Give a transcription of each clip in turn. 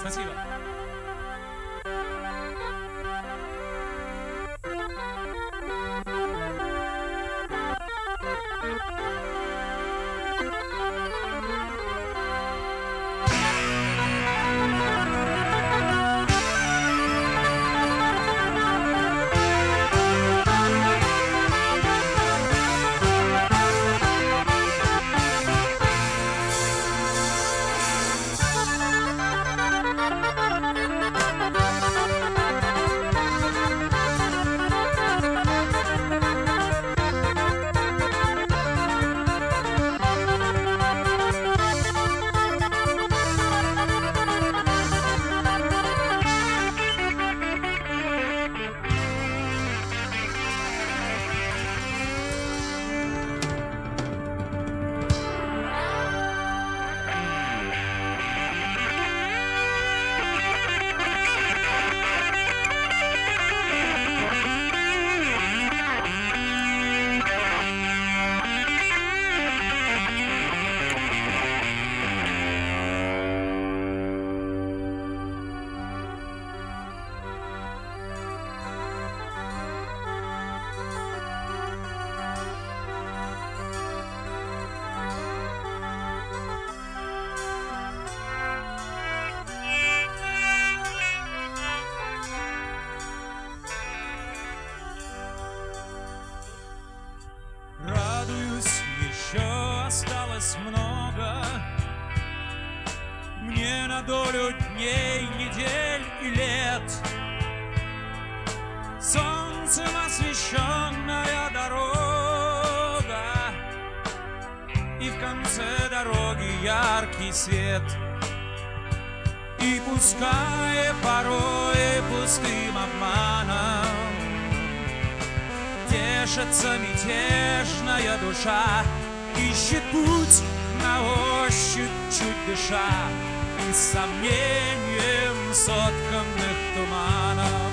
Спасибо. Осталось много мне на долю дней, недель и лет. Солнцем освещенная дорога, и в конце дороги яркий свет. И пускай порой пустым обманом тешится мятежная душа, ищет путь на ощупь, чуть дыша, и с сомнением сотканных туманов.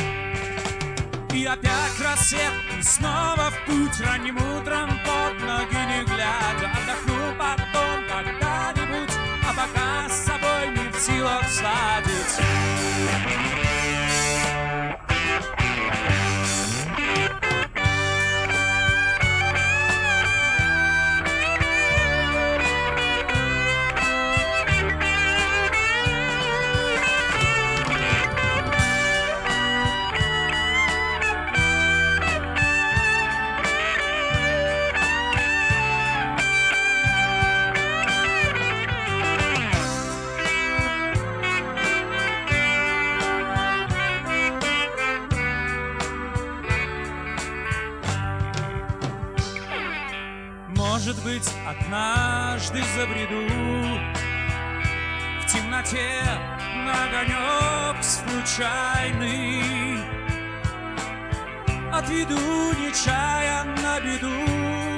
И опять рассвет, и снова в путь, ранним утром под ноги не глядя. Отдохну потом когда-нибудь, а пока с собой не в силах сладить. Может быть, однажды забреду в темноте на огонек случайный, отведу нечаянно беду,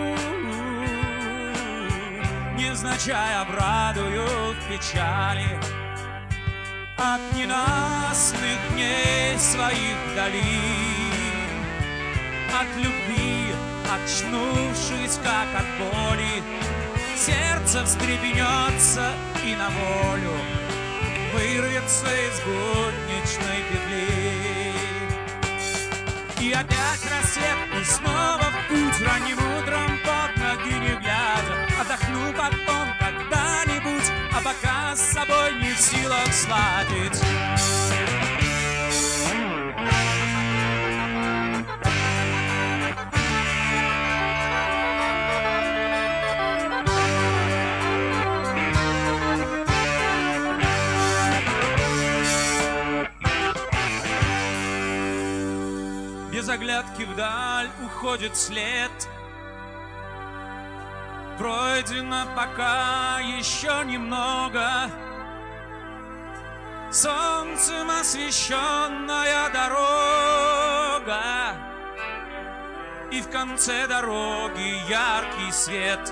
невзначай обрадую в печали от ненастных дней своих долин, от любви. Очнувшись, как от боли, сердце встрепенется и на волю вырвется из будничной петли. И опять рассвет, и снова в путь, ранним утром под ноги не глядя. Отдохну потом когда-нибудь, а пока с собой не в силах сладить. Без оглядки вдаль уходит след. Пройдено пока еще немного. Солнцем освещенная дорога, и в конце дороги яркий свет.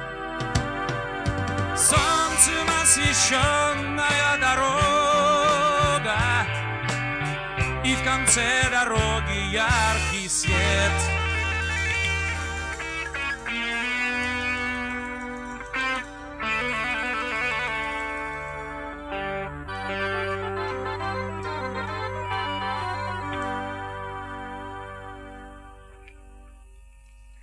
Солнцем освещенная дорога, и в конце дороги яркий свет.